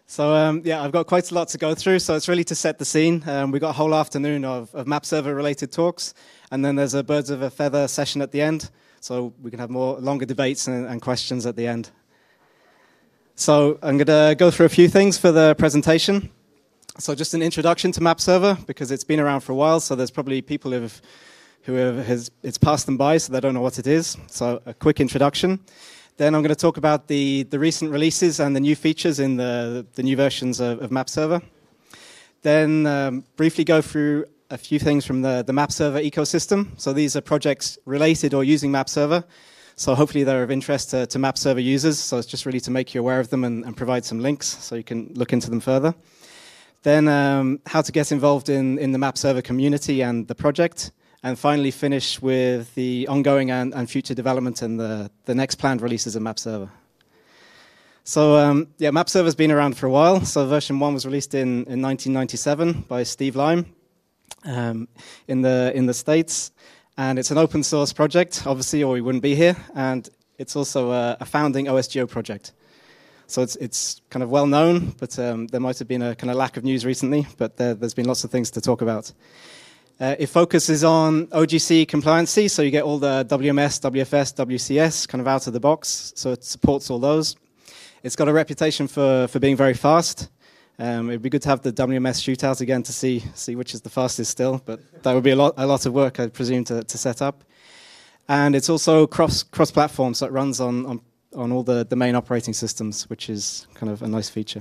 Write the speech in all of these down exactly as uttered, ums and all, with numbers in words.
So um, yeah, I've got quite a lot to go through, so it's really to set the scene. Um, we've got a whole afternoon of, of map server related talks, and then there's a birds of a feather session at the end, so we can have more longer debates and, and questions at the end. So I'm going to go through a few things for the presentation. So just an introduction to map server, because it's been around for a while, so there's probably people who have, who have has, it's passed them by, so they don't know what it is. So a quick introduction. Then I'm going to talk about the, the recent releases and the new features in the, the new versions of, of map server. Then um, briefly go through a few things from the, the map server ecosystem. So these are projects related or using map server. So hopefully they're of interest to, to map server users. So it's just really to make you aware of them and, and provide some links so you can look into them further. Then um, how to get involved in, in the map server community and the project. And finally finish with the ongoing and, and future development and the, the next planned releases of map server. So um, yeah, map server's been around for a while. So version one was released in, in nineteen ninety-seven by Steve Lime um, in the in the States. And it's an open source project, obviously, or we wouldn't be here. And it's also a, a founding O S G O project. So it's it's kind of well known, but um, there might have been a kind of lack of news recently, but there, there's been lots of things to talk about. Uh, it focuses on O G C compliancy, so you get all the W M S, W F S, W C S kind of out of the box, so it supports all those. It's got a reputation for, for being very fast. Um, it'd be good to have the W M S shootout again to see see which is the fastest still, but that would be a lot a lot of work, I presume, to, to set up. And it's also cross cross platform, so it runs on on, on all the, the main operating systems, which is kind of a nice feature.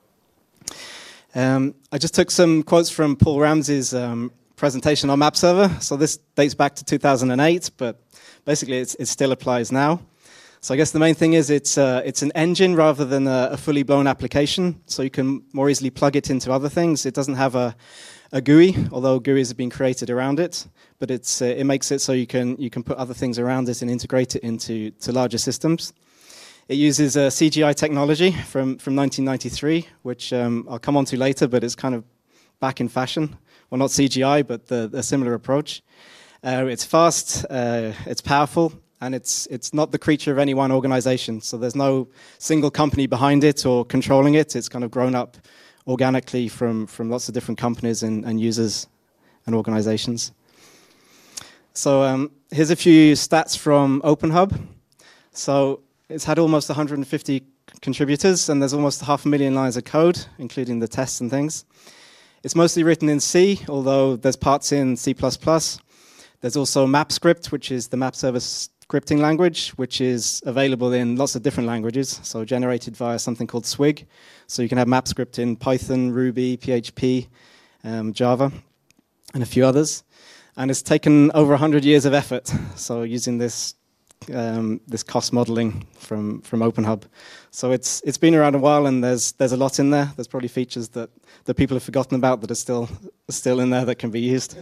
Um, I just took some quotes from Paul Ramsey's um, presentation on map server. So this dates back to two thousand eight, but basically it's, it still applies now. So I guess the main thing is it's uh, it's an engine rather than a, a fully blown application, so you can more easily plug it into other things. It doesn't have a, a G U I, although G U Is have been created around it, but it's uh, it makes it so you can you can put other things around it and integrate it into to larger systems. It uses a C G I technology from from nineteen ninety-three, which um, I'll come on to later, but it's kind of back in fashion. Well, not C G I, but the, the similar approach. Uh, it's fast, uh, it's powerful, and it's it's not the creature of any one organization. So there's no single company behind it or controlling it. It's kind of grown up organically from, from lots of different companies and, and users and organizations. So um, here's a few stats from OpenHub. So it's had almost one hundred fifty contributors, and there's almost half a million lines of code, including the tests and things. It's mostly written in C, although there's parts in C plus plus. There's also MapScript, which is the map server scripting language, which is available in lots of different languages, so generated via something called Swig. So you can have MapScript in Python, Ruby, P H P, um, Java, and a few others. And it's taken over one hundred years of effort, so using this um, this cost modeling from, from OpenHub. So it's it's been around a while, and there's there's a lot in there. There's probably features that that people have forgotten about that are still still in there that can be used.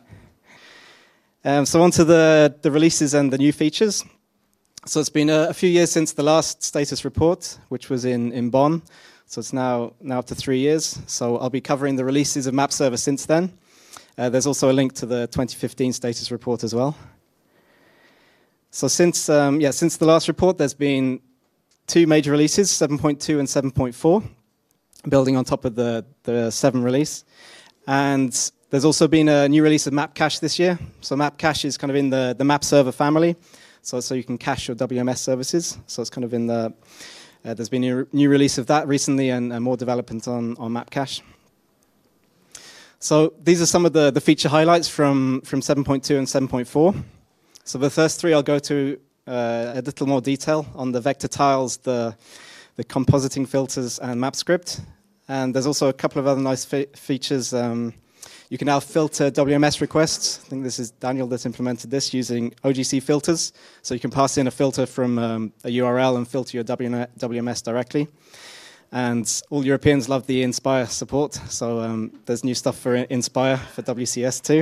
Um, so on to the, the releases and the new features. So it's been a, a few years since the last status report, which was in, in Bonn. So it's now, now up to three years. So I'll be covering the releases of map server since then. Uh, there's also a link to the twenty fifteen status report as well. So since, um, yeah, since the last report, there's been two major releases, seven point two and seven point four. Building on top of the, the seven release. And there's also been a new release of Mapcache this year. So Mapcache is kind of in the, the map server family. So, so you can cache your W M S services. So it's kind of in the, uh, there's been a new release of that recently and, and more development on, on Mapcache. So these are some of the, the feature highlights from, from seven point two and seven point four. So the first three I'll go to uh, a little more detail on the vector tiles, the the compositing filters, and MapScript. And there's also a couple of other nice fe features. Um, you can now filter W M S requests. I think this is Daniel that's implemented this using O G C filters. So you can pass in a filter from um, a U R L and filter your W M S directly. And all Europeans love the Inspire support. So um, there's new stuff for Inspire for W C S too.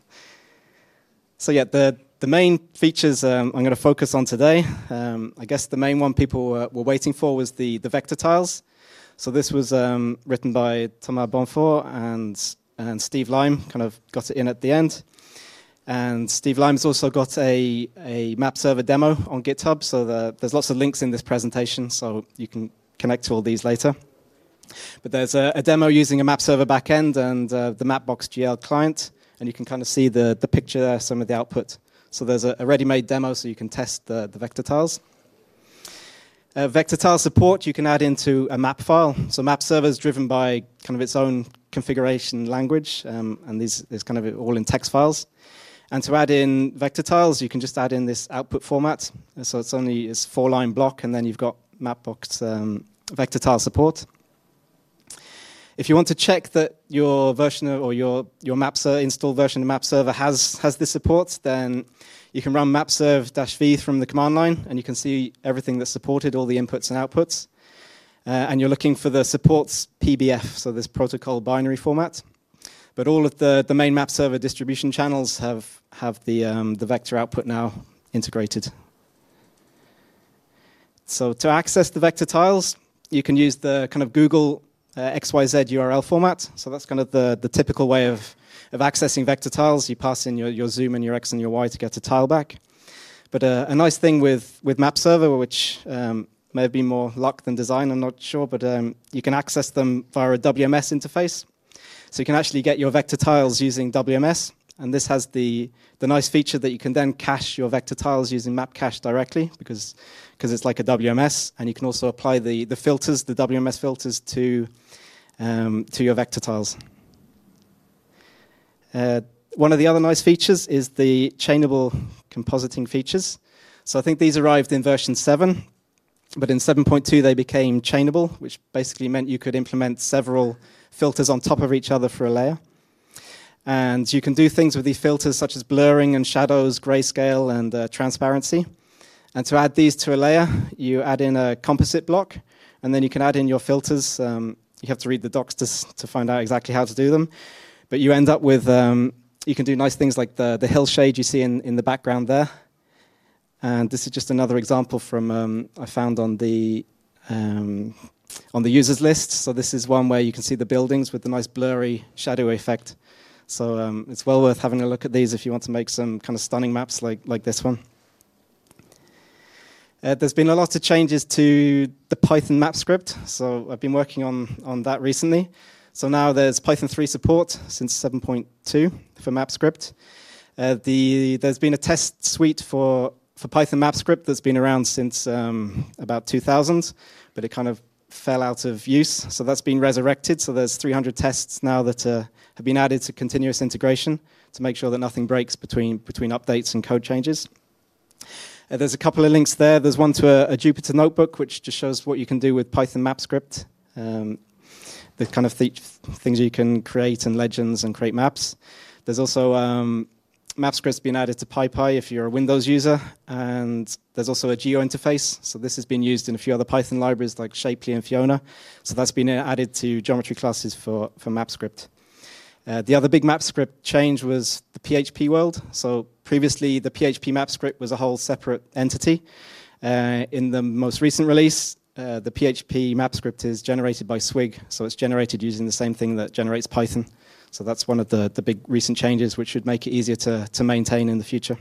So yeah, the The main features um, I'm going to focus on today, um, I guess the main one people were, were waiting for was the, the vector tiles. So this was um, written by Thomas Bonfort and, and Steve Lime, kind of got it in at the end. And Steve Lime's also got a, a map server demo on GitHub, so the, there's lots of links in this presentation, so you can connect to all these later. But there's a, a demo using a map server backend and uh, the Mapbox G L client, and you can kind of see the, the picture there, some of the output. So there's a, a ready-made demo so you can test the, the vector tiles. Uh, vector tile support you can add into a map file. So map server is driven by kind of its own configuration language, um, and these is kind of all in text files. And to add in vector tiles, you can just add in this output format. So it's only it's four-line block, and then you've got Mapbox um, vector tile support. If you want to check that your version of, or your your map server, installed version of map server has has this support, then you can run mapserv-v from the command line, and you can see everything that's supported, all the inputs and outputs. Uh, and you're looking for the supports P B F, so this protocol binary format. But all of the, the main map server distribution channels have, have the, um, the vector output now integrated. So to access the vector tiles, you can use the kind of Google uh, X Y Z U R L format. So that's kind of the, the typical way of of accessing vector tiles. You pass in your, your zoom and your X and your Y to get a tile back. But uh, a nice thing with, with map server, which um, may have been more luck than design, I'm not sure, but um, you can access them via a W M S interface. So you can actually get your vector tiles using W M S, and this has the, the nice feature that you can then cache your vector tiles using map cache directly, because because it's like a W M S, and you can also apply the, the filters, the W M S filters, to, um, to your vector tiles. Uh, one of the other nice features is the chainable compositing features. So I think these arrived in version seven, but in seven point two they became chainable, which basically meant you could implement several filters on top of each other for a layer. And you can do things with these filters such as blurring and shadows, grayscale, and uh, transparency. And to add these to a layer, you add in a composite block, and then you can add in your filters. Um, you have to read the docs to, to find out exactly how to do them. But you end up with, um, you can do nice things like the, the hill shade you see in, in the background there. And this is just another example from um, I found on the um, on the users list. So this is one where you can see the buildings with the nice blurry shadow effect. So um, it's well worth having a look at these if you want to make some kind of stunning maps like, like this one. Uh, there's been a lot of changes to the Python map script. So I've been working on, on that recently. So now there's Python three support since seven point two for MapScript. Uh, the, there's been a test suite for, for Python MapScript that's been around since um, about two thousand, but it kind of fell out of use. So that's been resurrected. So there's three hundred tests now that uh, have been added to continuous integration to make sure that nothing breaks between, between updates and code changes. Uh, there's a couple of links there. There's one to a, a Jupyter notebook, which just shows what you can do with Python MapScript. Um, the kind of th things you can create and legends and create maps. There's also um, MapScript's been added to PyPy if you're a Windows user, and there's also a geo interface. So this has been used in a few other Python libraries like Shapely and Fiona. So that's been added to geometry classes for, for MapScript. Uh, the other big MapScript change was the P H P world. So previously the P H P MapScript was a whole separate entity. Uh, in the most recent release, Uh, the P H P MapScript is generated by Swig, so it's generated using the same thing that generates Python. So that's one of the, the big recent changes, which should make it easier to, to maintain in the future.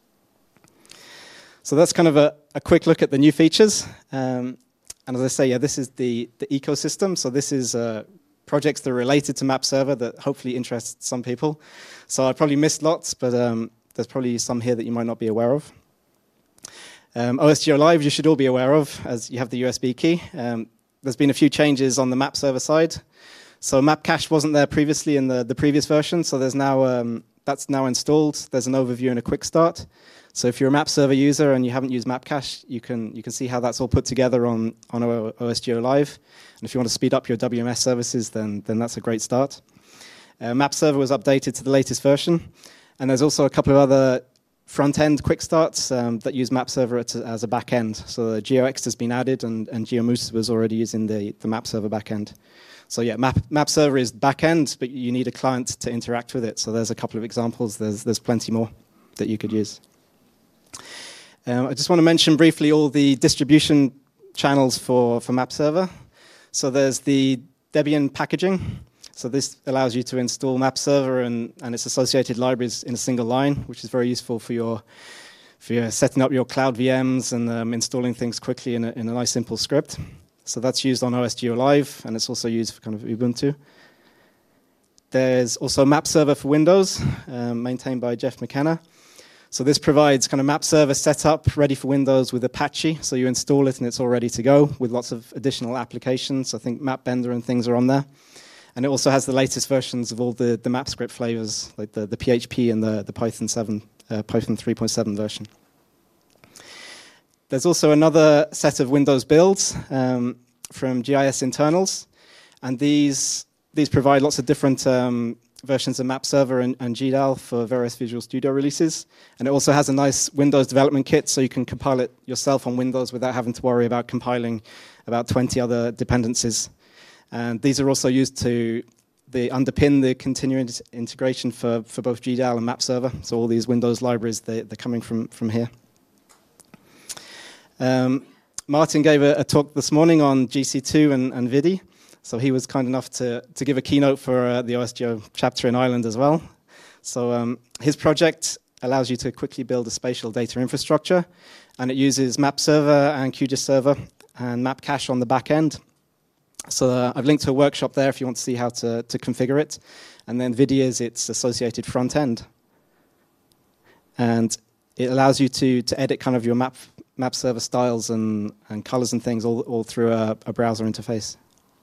So that's kind of a, a quick look at the new features. Um, and as I say, yeah, this is the, the ecosystem. So this is uh, projects that are related to Map Server that hopefully interest some people. So I probably missed lots, but um, there's probably some here that you might not be aware of. Um, O S Geo Live you should all be aware of, as you have the U S B key. Um, there's been a few changes on the map server side. So map cache wasn't there previously in the, the previous version, so there's now um, that's now installed. There's an overview and a quick start. So if you're a map server user and you haven't used map cache, you can you can see how that's all put together on, on O S Geo Live. And if you want to speed up your W M S services, then, then that's a great start. Uh, map server was updated to the latest version. And there's also a couple of other front-end quick starts um, that use map server as a back-end. So the GeoX has been added, and, and GeoMoose was already using the, the map server back-end. So yeah, map, map server is back-end, but you need a client to interact with it. So there's a couple of examples. There's, there's plenty more that you could use. Um, I just want to mention briefly all the distribution channels for, for map server. So there's the Debian packaging. So this allows you to install map server and, and its associated libraries in a single line, which is very useful for your, for your setting up your cloud V Ms and um, installing things quickly in a, in a nice simple script. So that's used on O S Geo Live, and it's also used for kind of Ubuntu. There's also Map Server for Windows, um, maintained by Jeff McKenna. So this provides kind of Map Server setup ready for Windows with Apache. So you install it and it's all ready to go with lots of additional applications. I think MapBender and things are on there. And it also has the latest versions of all the, the MapScript flavors, like the, the P H P and the, the Python seven, uh, Python three point seven version. There's also another set of Windows builds um, from G I S internals. And these, these provide lots of different um, versions of Map Server and, and G D A L for various Visual Studio releases. And it also has a nice Windows development kit, so you can compile it yourself on Windows without having to worry about compiling about twenty other dependencies. And these are also used to they underpin the continuing integration for, for both G D A L and Map Server. So all these Windows libraries, they, they're coming from, from here. Um, Martin gave a, a talk this morning on G C two and, and Vidi. So he was kind enough to, to give a keynote for uh, the O S Geo chapter in Ireland as well. So um, his project allows you to quickly build a spatial data infrastructure, and it uses Map Server and QGIS Server and Map Cache on the back end. So uh, I've linked to a workshop there if you want to see how to, to configure it. And then Vidi is its associated front end. And it allows you to, to edit kind of your map, map server styles and, and colors and things all, all through a, a browser interface.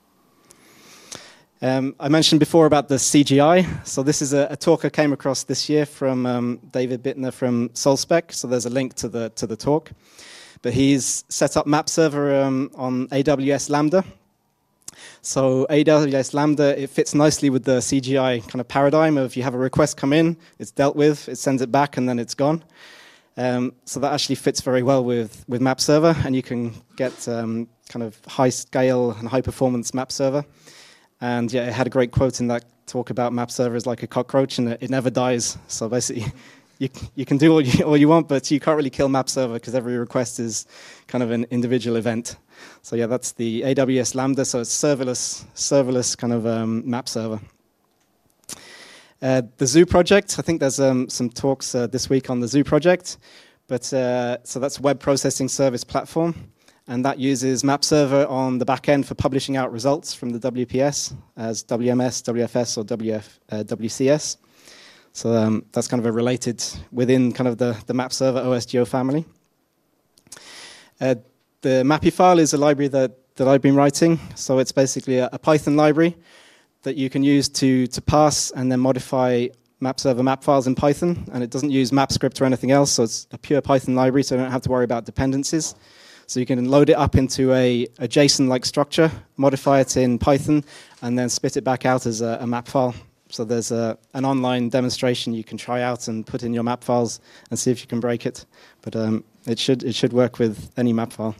Um, I mentioned before about the C G I. So this is a, a talk I came across this year from um, David Bittner from SolSpec. So there's a link to the to the talk. But he's set up Map Server um, on A W S Lambda. So A W S Lambda, it fits nicely with the C G I kind of paradigm of you have a request come in, it's dealt with, it sends it back, and then it's gone. Um, so that actually fits very well with, with Map Server, and you can get um, kind of high scale and high performance Map Server. And yeah, it had a great quote in that talk about Map Server is like a cockroach, and it, it never dies. So basically, you you can do all you, all you want, but you can't really kill Map Server because every request is kind of an individual event. So yeah, that's the A W S Lambda. So it's serverless, serverless kind of um, Map Server. Uh, the Zoo project. I think there's um, some talks uh, this week on the Zoo project, but uh, so that's a web processing service platform. And that uses Map Server on the back end for publishing out results from the W P S as W M S, W F S, or W F, uh, W C S. So um, that's kind of a related within kind of the, the Map Server O S Geo family. Uh, the Mapifile is a library that, that I've been writing. So it's basically a, a Python library that you can use to, to parse and then modify Map Server map files in Python. And it doesn't use MapScript or anything else. So it's a pure Python library, so you don't have to worry about dependencies. So you can load it up into a, a JSON-like structure, modify it in Python, and then spit it back out as a, a map file. So there's a, an online demonstration you can try out and put in your map files and see if you can break it. But um, it should it should work with any map file.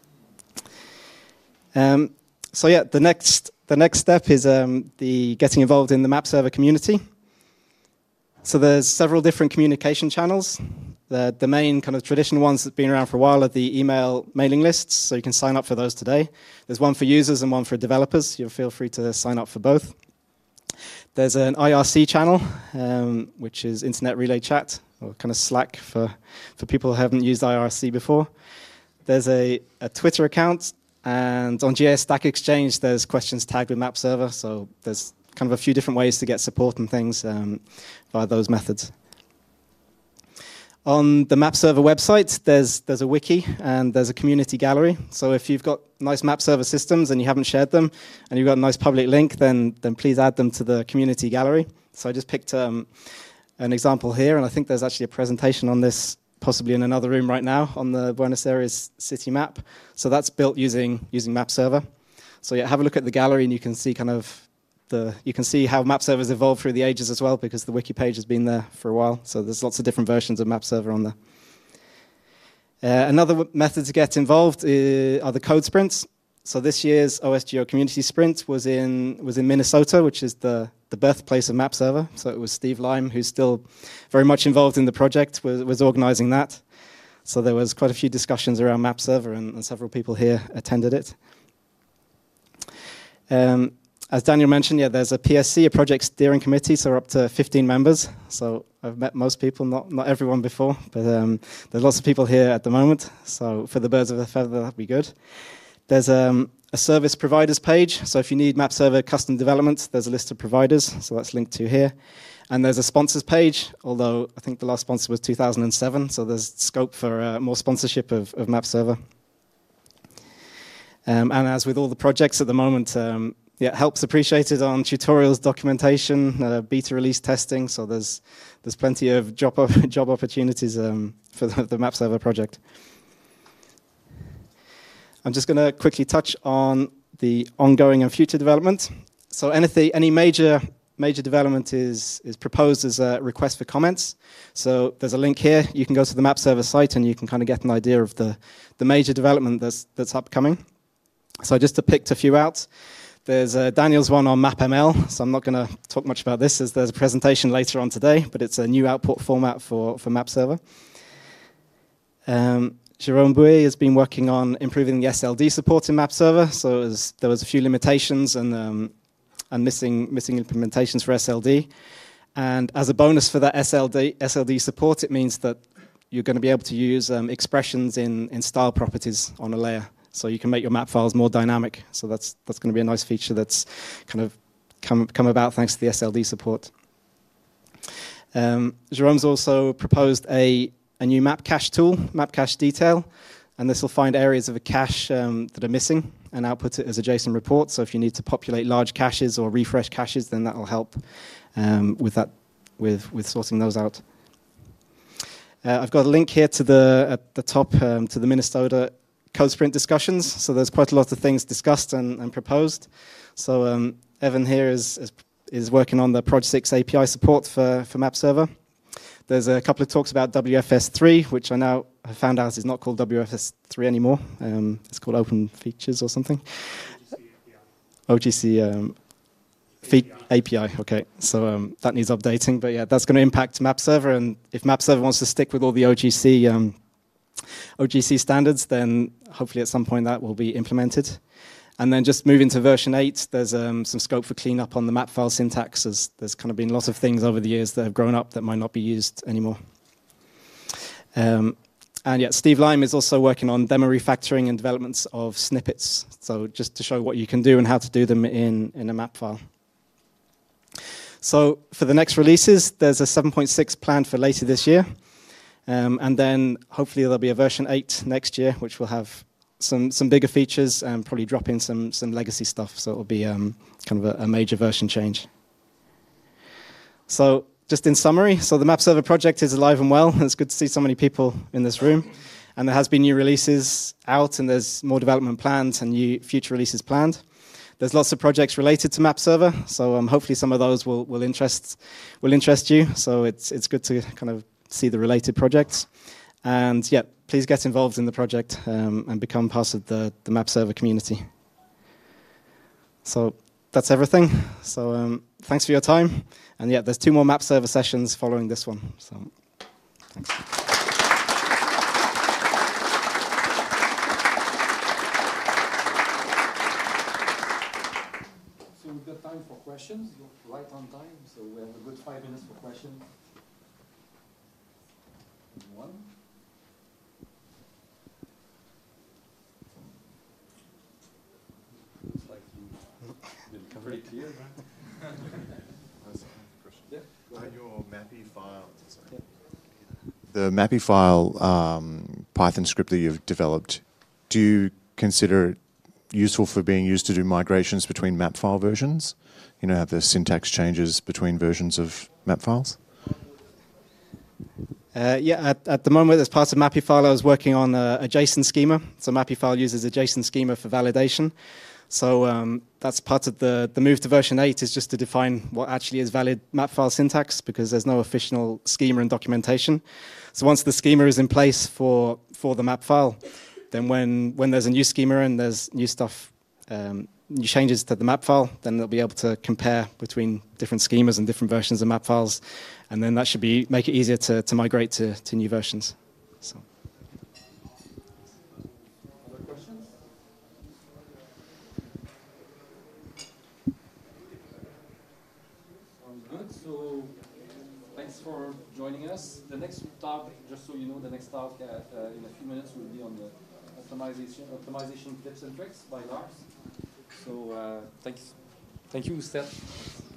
Um, so yeah, the next the next step is um, the getting involved in the Map Server community. So there's several different communication channels. The, the main kind of traditional ones that have been around for a while are the email mailing lists, so you can sign up for those today. There's one for users and one for developers. You'll feel free to sign up for both. There's an I R C channel, um, which is Internet Relay Chat, or kind of Slack for, for people who haven't used I R C before. There's a, a Twitter account, and on G I S Stack Exchange, there's questions tagged with Map Server, so there's kind of a few different ways to get support and things um, via those methods. On the Map Server website, there's there's a wiki and there's a community gallery. So if you've got nice Map Server systems and you haven't shared them, and you've got a nice public link, then then please add them to the community gallery. So I just picked um, an example here, and I think there's actually a presentation on this, possibly in another room right now, on the Buenos Aires city map. So that's built using using Map Server. So yeah, have a look at the gallery, and you can see kind of The, you can see how Map Server's evolved through the ages as well, because the wiki page has been there for a while. So there's lots of different versions of Map Server on there. Uh, another w- method to get involved is, are the code sprints. So this year's O S Geo Community Sprint was in was in Minnesota, which is the, the birthplace of Map Server. So it was Steve Lime, who's still very much involved in the project, was, was organizing that. So there was quite a few discussions around Map Server, and, and several people here attended it. Um, As Daniel mentioned, yeah, there's a P S C, a project steering committee, so we're up to fifteen members. So I've met most people, not not everyone before, but um, there's lots of people here at the moment. So for the birds of a feather, that'd be good. There's um, a service providers page. So if you need map server custom development, there's a list of providers. So that's linked to here. And there's a sponsors page, although I think the last sponsor was two thousand seven. So there's scope for uh, more sponsorship of, of map server. Um, and as with all the projects at the moment, um, yeah, help's appreciated on tutorials, documentation, uh, beta release testing. So there's there's plenty of job op job opportunities um, for the, the map server project. I'm just going to quickly touch on the ongoing and future development. So anything, any major major development is is proposed as a request for comments. So there's a link here. You can go to the map server site and you can kind of get an idea of the the major development that's that's upcoming. So I just picked a few out. There's uh, Daniel's one on MapML, so I'm not going to talk much about this as there's a presentation later on today, but it's a new output format for, for map server. Um, Jérôme Bouet has been working on improving the S L D support in map server, so it was, there was a few limitations and, um, and missing, missing implementations for S L D. And as a bonus for that S L D, S L D support, it means that you're going to be able to use um, expressions in, in style properties on a layer. So you can make your map files more dynamic. So that's that's going to be a nice feature that's kind of come come about thanks to the S L D support. Um, Jérôme's also proposed a a new map cache tool, map cache detail, and this will find areas of a cache um, that are missing and output it as a JSON report. So if you need to populate large caches or refresh caches, then that will help um, with that with with sorting those out. Uh, I've got a link here to the at the top um, to the Minnesota Code Sprint discussions, so there's quite a lot of things discussed and, and proposed. So um, Evan here is, is is working on the Proj six A P I support for, for map server. There's a couple of talks about W F S three, which I now have found out is not called W F S three anymore. Um, it's called Open Features or something. O G C um, A P I, okay. So um, that needs updating, but yeah, that's going to impact map server, and if map server wants to stick with all the O G C um, O G C standards, then hopefully at some point that will be implemented. And then just moving to version eight, there's um, some scope for cleanup on the map file syntax, as there's kind of been lots of things over the years that have grown up that might not be used anymore. Um, and yeah, Steve Lime is also working on demo refactoring and developments of snippets, so just to show what you can do and how to do them in, in a map file. So for the next releases, there's a seven point six planned for later this year. Um, and then hopefully there'll be a version eight next year, which will have some some bigger features and probably drop in some some legacy stuff. So it'll be um, kind of a, a major version change. So just in summary, so the map server project is alive and well. It's good to see so many people in this room. And there has been new releases out, and there's more development planned and new future releases planned. There's lots of projects related to map server, so um, hopefully some of those will will interest will interest you. So it's it's good to kind of see the related projects. And yeah, please get involved in the project um, and become part of the, the map server community. So that's everything. So um, thanks for your time. And yeah, there's two more map server sessions following this one. So thanks. So we've got time for questions. You're right on time. So we have a good five minutes for questions. One. Looks like you've been pretty clear, right? Yeah. Uh, your Mappy file. Sorry. Yeah. The Mappy file um, Python script that you've developed, do you consider it useful for being used to do migrations between map file versions? You know, have the syntax changes between versions of map files? Uh, yeah, at, at the moment, as part of Mappyfile, I was working on a, a JSON schema. So Mappyfile uses a JSON schema for validation. So um, that's part of the, the move to version eight is just to define what actually is valid map file syntax, because there's no official schema and documentation. So once the schema is in place for, for the map file, then when, when there's a new schema and there's new stuff, um, new changes to the map file, then they'll be able to compare between different schemas and different versions of map files. And then that should be make it easier to, to migrate to, to new versions. So. Other questions? Sounds good. So thanks for joining us. The next talk, just so you know, the next talk uh, uh, in a few minutes will be on the optimization, optimization tips and tricks by Lars. So uh, thanks, thank you, Seth.